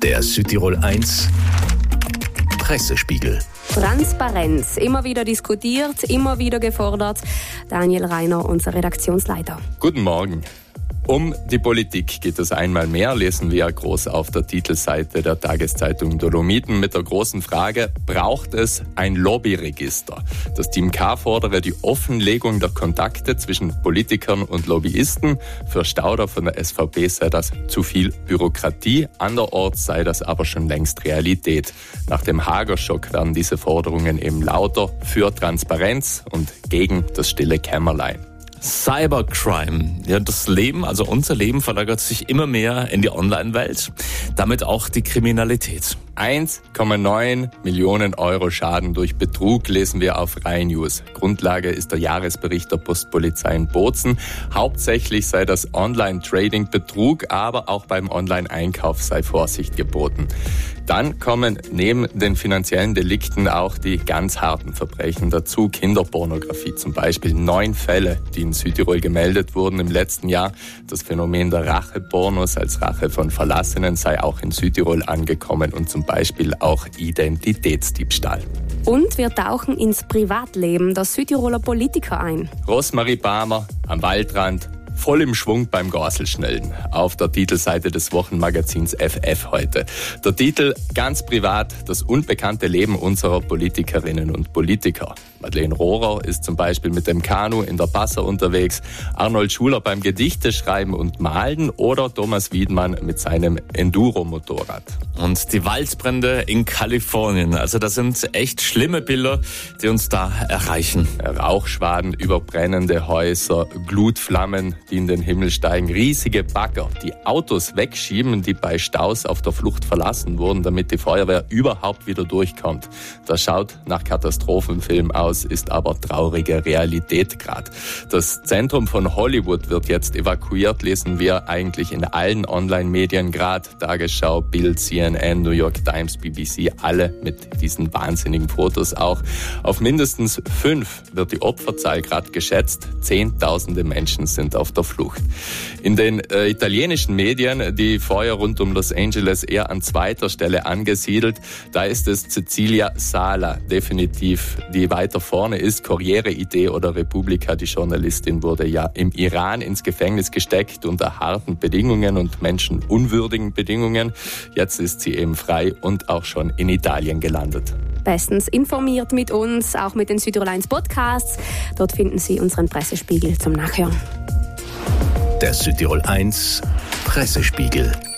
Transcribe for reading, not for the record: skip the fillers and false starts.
Der Südtirol 1 Pressespiegel. Transparenz, immer wieder diskutiert, immer wieder gefordert. Daniel Reiner, unser Redaktionsleiter. Guten Morgen. Um die Politik geht es einmal mehr, lesen wir groß auf der Titelseite der Tageszeitung Dolomiten mit der großen Frage, braucht es ein Lobbyregister? Das Team K fordere die Offenlegung der Kontakte zwischen Politikern und Lobbyisten. Für Stauder von der SVP sei das zu viel Bürokratie, anderorts sei das aber schon längst Realität. Nach dem Hager-Schock werden diese Forderungen eben lauter für Transparenz und gegen das stille Kämmerlein. Cybercrime. Ja, das Leben, also unser Leben verlagert sich immer mehr in die Online-Welt. Damit auch die Kriminalität. 1,9 Millionen Euro Schaden durch Betrug lesen wir auf Rai News. Grundlage ist der Jahresbericht der Postpolizei in Bozen. Hauptsächlich sei das Online-Trading Betrug, aber auch beim Online-Einkauf sei Vorsicht geboten. Dann kommen neben den finanziellen Delikten auch die ganz harten Verbrechen dazu. Kinderpornografie zum Beispiel. 9 Fälle, die in Südtirol gemeldet wurden im letzten Jahr. Das Phänomen der Rachepornos als Rache von Verlassenen sei auch in Südtirol angekommen und zum Beispiel auch Identitätsdiebstahl. Und wir tauchen ins Privatleben der Südtiroler Politiker ein. Rosmarie Barmer am Waldrand, voll im Schwung beim Gorselschnellen. Auf der Titelseite des Wochenmagazins FF heute. Der Titel: Ganz privat, das unbekannte Leben unserer Politikerinnen und Politiker. Madeleine Rohrer ist zum Beispiel mit dem Kanu in der Passau unterwegs, Arnold Schuler beim Gedichteschreiben und Malen oder Thomas Wiedmann mit seinem Enduro-Motorrad. Und die Waldbrände in Kalifornien, also das sind echt schlimme Bilder, die uns da erreichen. Rauchschwaden über brennende Häuser, Glutflammen, die in den Himmel steigen, riesige Bagger, die Autos wegschieben, die bei Staus auf der Flucht verlassen wurden, damit die Feuerwehr überhaupt wieder durchkommt. Das schaut nach Katastrophenfilm aus, ist aber traurige Realität gerade. Das Zentrum von Hollywood wird jetzt evakuiert, lesen wir eigentlich in allen Online-Medien gerade. Tagesschau, Bild, CNN, New York Times, BBC, alle mit diesen wahnsinnigen Fotos auch. Auf mindestens 5 wird die Opferzahl gerade geschätzt. Zehntausende Menschen sind auf der Flucht. In den italienischen Medien die Feuer rund um Los Angeles eher an zweiter Stelle angesiedelt. Da ist es Cecilia Sala definitiv, die weiter vorne ist. Corriere-Idee oder Repubblica, die Journalistin, wurde ja im Iran ins Gefängnis gesteckt unter harten Bedingungen und menschenunwürdigen Bedingungen. Jetzt ist sie eben frei und auch schon in Italien gelandet. Bestens informiert mit uns, auch mit den Südtirol 1 Podcasts. Dort finden Sie unseren Pressespiegel zum Nachhören. Der Südtirol 1 Pressespiegel.